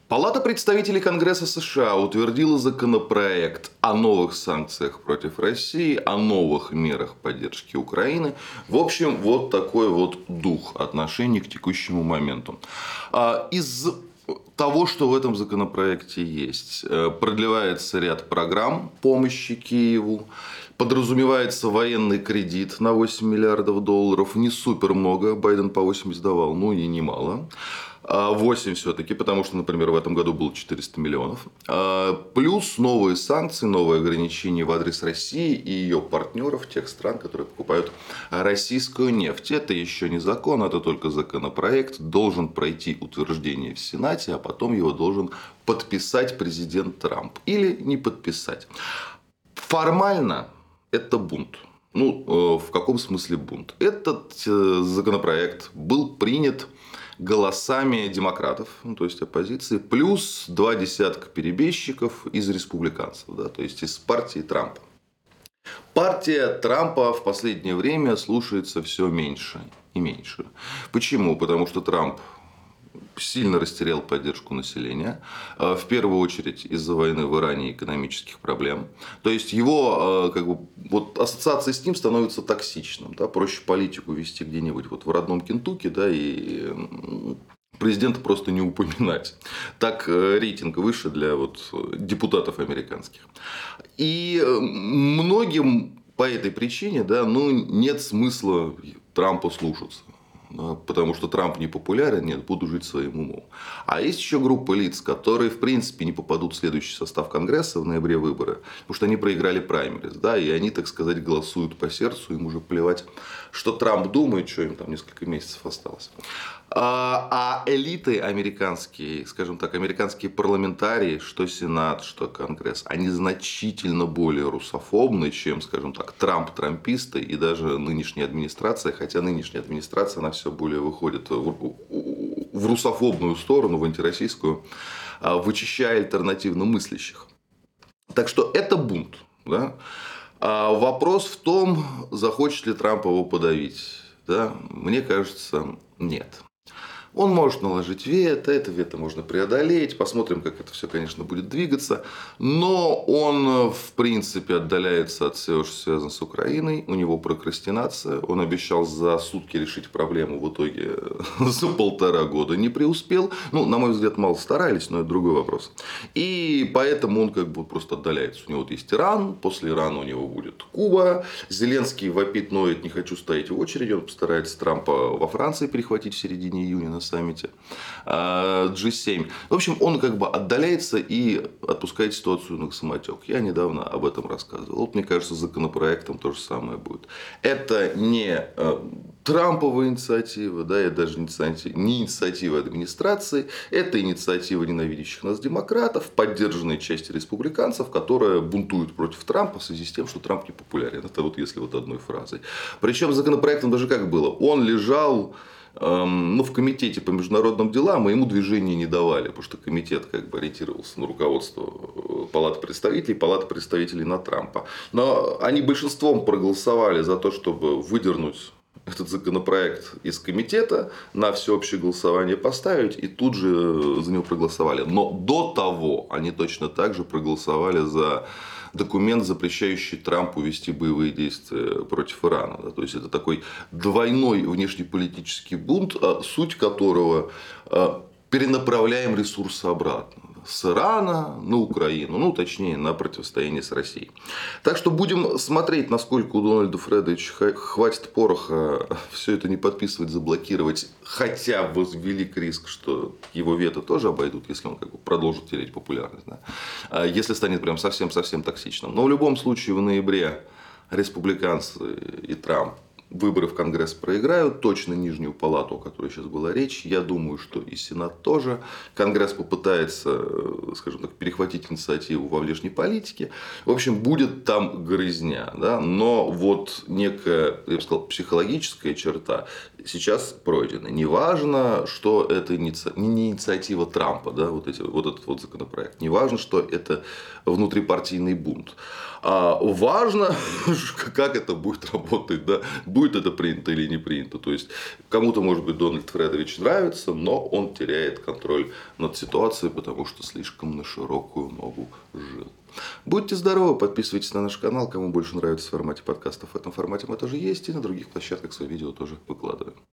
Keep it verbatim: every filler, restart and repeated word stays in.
Палата представителей Конгресса США утвердила законопроект о новых санкциях против России, о новых мерах поддержки Украины. В общем, вот такой вот дух отношений к текущему моменту. Из того, что в этом законопроекте есть, продлевается ряд программ помощи Киеву. Подразумевается военный кредит на восемь миллиардов долларов. Не супер много. Байден по восемьдесят давал, ну и немало. восемь все-таки, потому что, например, в этом году было четыреста миллионов. Плюс новые санкции, новые ограничения в адрес России и ее партнеров, тех стран, которые покупают российскую нефть. Это еще не закон, это только законопроект. Должен пройти утверждение в Сенате, а потом его должен подписать президент Трамп. Или не подписать. Формально это бунт. Ну, в каком смысле бунт? Этот законопроект был принят голосами демократов, ну, то есть оппозиции, плюс два десятка перебежчиков из республиканцев, да, то есть из партии Трампа. Партия Трампа в последнее время слушается все меньше и меньше. Почему? Потому что Трамп сильно растерял поддержку населения, в первую очередь из-за войны в Иране и экономических проблем. То есть его как бы, вот, ассоциация с ним становится токсичным. Да? Проще политику вести где-нибудь вот в родном Кентукки, да, и президента просто не упоминать. Так рейтинг выше для вот, депутатов американских. И многим по этой причине, да, ну, нет смысла Трампа слушаться. Потому что Трамп не популярен, нет, буду жить своим умом. А есть еще группа лиц, которые, в принципе, не попадут в следующий состав Конгресса в ноябре выборы, потому что они проиграли праймериз, да, и они, так сказать, голосуют по сердцу, им уже плевать, что Трамп думает, что им там несколько месяцев осталось. А, а элиты американские, скажем так, американские парламентарии, что Сенат, что Конгресс, они значительно более русофобны, чем, скажем так, Трамп-трамписты и даже нынешняя администрация, хотя нынешняя администрация, она все более выходит в, в русофобную сторону, в антироссийскую, вычищая альтернативно мыслящих. Так что это бунт. Да? А вопрос в том, захочет ли Трамп его подавить. Да? Мне кажется, нет. Он может наложить вето, это вето можно преодолеть, посмотрим, как это все, конечно, будет двигаться. Но он, в принципе, отдаляется от всего, что связано с Украиной. У него прокрастинация. Он обещал за сутки решить проблему, в итоге за полтора года не преуспел. Ну, на мой взгляд, мало старались, но это другой вопрос. И поэтому он как бы просто отдаляется. У него вот есть Иран, после Ирана у него будет Куба. Зеленский вопит, ноет, не хочу стоять в очереди. Он постарается Трампа во Франции перехватить в середине июня на саммите джи семь. В общем, он как бы отдаляется и отпускает ситуацию на самотек. Я недавно об этом рассказывал. Вот, мне кажется, с законопроектом то же самое будет. Это не Трампова инициатива, да, это даже не инициатива администрации, это инициатива ненавидящих нас демократов, поддержанной части республиканцев, которая бунтует против Трампа в связи с тем, что Трамп не популярен. Это вот если вот одной фразой. Причем с законопроектом даже как было? Он лежал ну, в комитете по международным делам, и ему движения не давали, потому что комитет как бы ориентировался на руководство Палаты представителей, Палаты представителей на Трампа. Но они большинством проголосовали за то, чтобы выдернуть этот законопроект из комитета, на всеобщее голосование поставить, и тут же за него проголосовали. Но до того они точно так же проголосовали за документ, запрещающий Трампу вести боевые действия против Ирана. Да? То есть, это такой двойной внешнеполитический бунт, суть которого перенаправляем ресурсы обратно. С Ирана на Украину, ну, точнее, на противостояние с Россией. Так что будем смотреть, насколько у Дональда Фредовича хватит пороха все это не подписывать, заблокировать. Хотя велик риск, что его вето тоже обойдут, если он как бы продолжит терять популярность. Да? Если станет прям совсем-совсем токсичным. Но в любом случае в ноябре республиканцы и Трамп выборы в Конгресс проиграют, точно нижнюю палату, о которой сейчас была речь. Я думаю, что и Сенат тоже. Конгресс попытается, скажем так, перехватить инициативу во внешней политике. В общем, будет там грызня. Да? Но вот некая, я бы сказал, психологическая черта сейчас пройдены. Неважно, что это иници... не инициатива Трампа, да, вот, эти, вот этот вот законопроект. Неважно, что это внутрипартийный бунт. А важно, как это будет работать, да, будет это принято или не принято. То есть, кому-то, может быть, Дональд Фредович нравится, но он теряет контроль над ситуацией, потому что слишком на широкую ногу жил. Будьте здоровы, подписывайтесь на наш канал, кому больше нравится в формате подкастов. В этом формате мы тоже есть, и на других площадках свои видео тоже выкладываем.